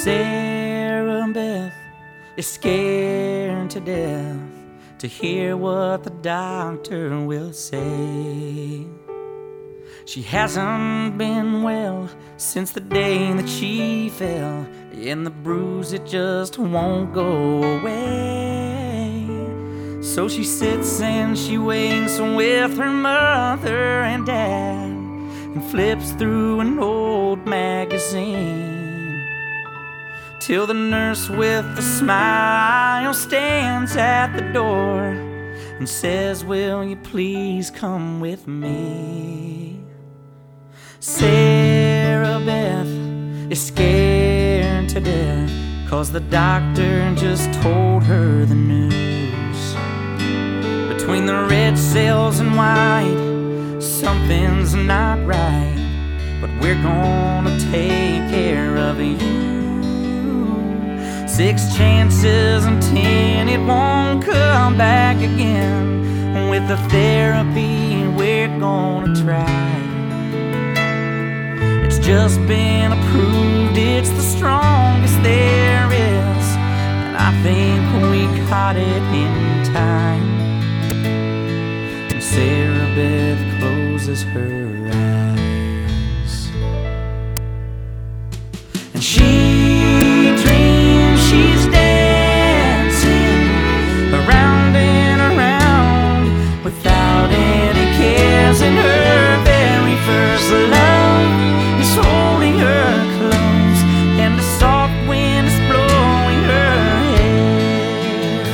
Sarah Beth is scared to death to hear what the doctor will say. She hasn't been well since the day that she fell, and the bruise, it just won't go away. So she sits and she waits with her mother and dad, and flips through an old magazine, till the nurse with a smile stands at the door and says, "Will you please come with me?" Sarah Beth is scared to death, 'cause the doctor just told her the news. Between the red cells and white, something's not right, but we're gonna take care of you. 6 chances and 10 it won't come back again. With the therapy we're gonna try, it's just been approved, it's the strongest there is, and I think we caught it in time. And Sarah Beth closes her eyes, and she dreams she's dancing around and around without any cares, and her very first love is holding her close, and the soft wind is blowing her hair.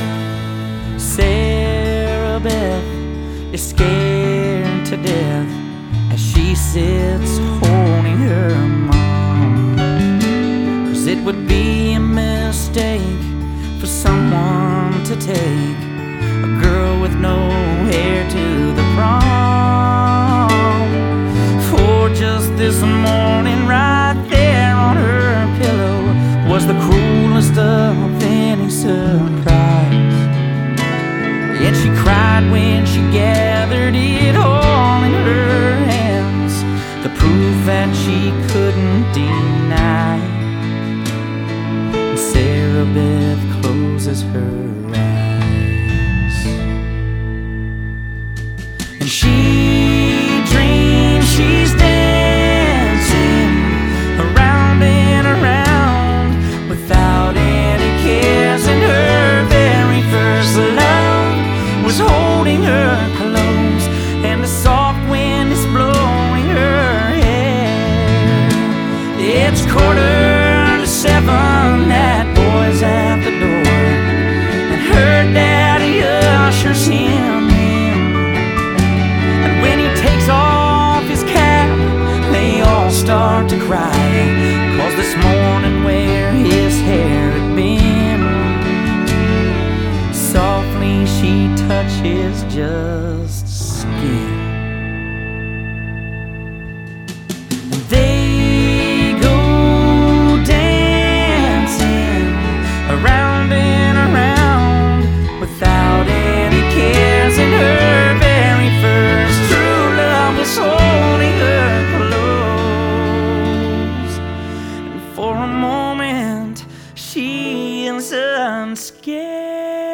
Sarah Beth is scared to death as she sits holding her mom, 'cause it would be a mistake for someone to take a girl with no hair to the prom. For just this morning, right there on her pillow, was the cruelest of any surprise. And she cried when she gathered it all in her hands, the proof that she couldn't deny. And Sarah Beth closes her eyes, and she dreams she's dancing around and around without any cares, and her very first love was holding her close, and the soft wind is blowing her hair. It's 6:45, that boy's at the door, and her daddy ushers him in. And when he takes off his cap, they all start to cry, 'cause this morning where his hair had been, softly she touches just skin. And they go dancing around and around without any cares, and her very first true love was holding her close. And for a moment she is unscared.